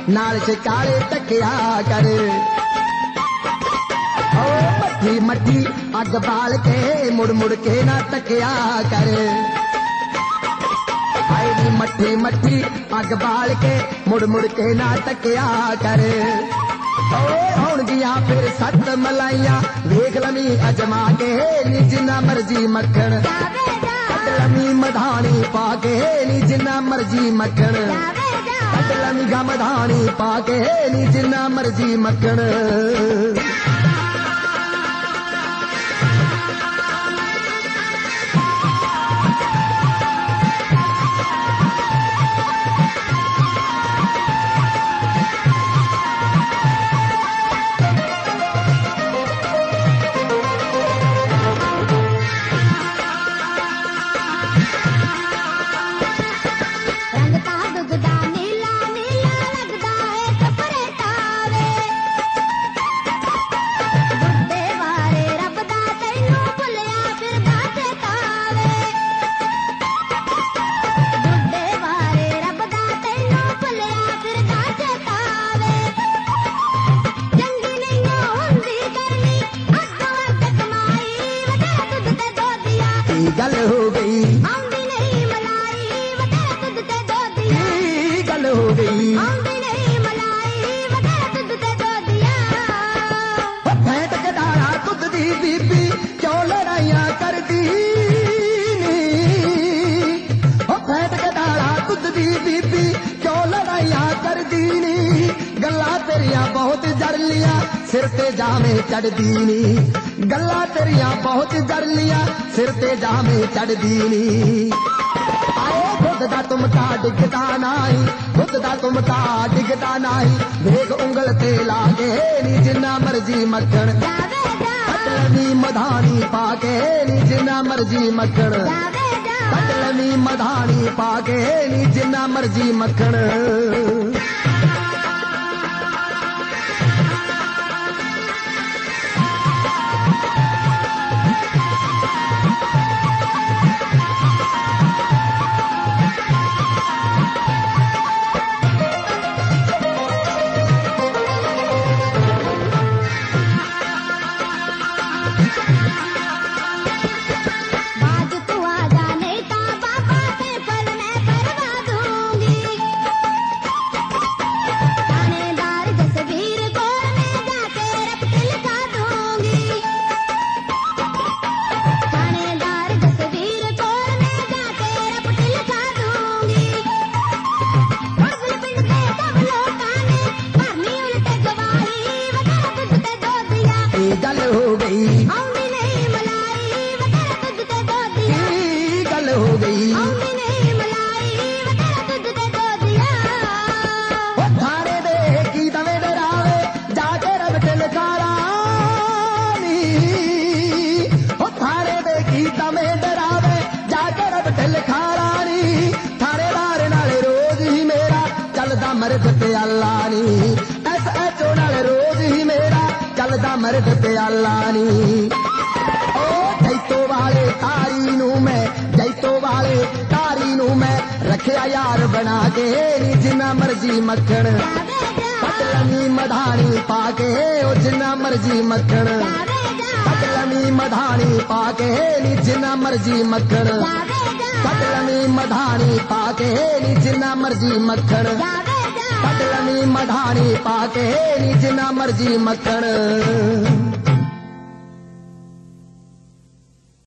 नाल शिकारे तकिया कर। मट्ठी मट्ठी अग बाल के मुड़ मुड़ के ना तकिया कर। हाय नी मट्ठी मट्ठी अग बाल के मुड़ मुड़ के ना तकिया कर। होणगियां फिर सत मलाइया वेख लमी अजमा के नी जिन्ना मर्जी मक्खन। कट लमी मधानी पा के नी जिन्ना मर्जी मक्खन। कट लमी गा मधानी पा के नी जिन्ना मर्जी मक्खन। गल हो गई आंदी नहीं मलाई वतेरा दूध ते दोदिया। गल हो गई आंदी नहीं मलाई वतेरा दूध ते दोदिया। फैंट के डाला दूध दी बीबी क्यों लड़ाइयां करदी नी। फैंट के डाला दूध दी बीबी क्यों लड़ाइयां करदी नी। गल्ला तेरिया बहुत जड़ लिया सिर ते जामे चढ़दी नी। गल्ला तेरिया बहुत जड़ लिया सिर ते जामे चढ़दी नी। आए खुद दा तुमका डिगदा नाही खुद दा तुमका डिगदा नाही। भेग उंगल ते लागे नी जिन्ना मर्जी मक्खन। कटलमी मधानी पाके नी जिन्ना मर्जी मक्खन। कटलमी मधानी पाके नी जिन्ना मर्जी मक्खन। गल हो गई आंदी नहीं मलाई वतेरा दूध ते दोदिया। गल हो गई आंदी नहीं मलाई वतेरा दूध ते दोदिया। ओ थारे दे की तवे डरावे जाके रब ते लखारा नी। ओ थारे दे की तवे डरावे जाके रब ते लखारा नी। थारेदार नाल रोज ही मेरा चलदा मर्द ते अल्लाह नी। SHO नाल रोज ही मेरा चलदा मर्द ते अल्लाह नी। ओ जैतो वाले तारी नू मैं जैतो वाले तारी नू मैं रखिया यार बना के नी जिन्ना मर्जी मक्खन। कटलमी मधानी पाके ओ जिन्ना मर्जी मक्खन। कटलमी मधानी पाके नी जिन्ना मर्जी मक्खन। कटलमी मधानी पाके नी जिन्ना मर्जी मक्खन। कटलमी मधानी पाके नी जिन्ना मर्जी मक्खन।